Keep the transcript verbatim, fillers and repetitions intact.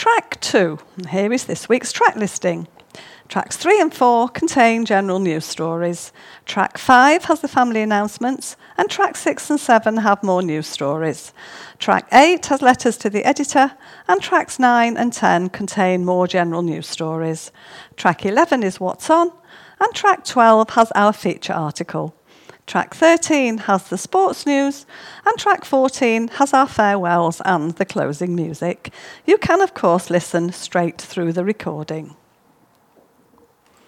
Track two. And here is this week's track listing. Tracks three and four contain general news stories. Track five has the family announcements, and track six and seven have more news stories. Track eight has letters to the editor, and tracks nine and ten contain more general news stories. Track eleven is What's On, and track twelve has our feature article. Track thirteen has the sports news, and track fourteen has our farewells and the closing music. You can, of course, listen straight through the recording.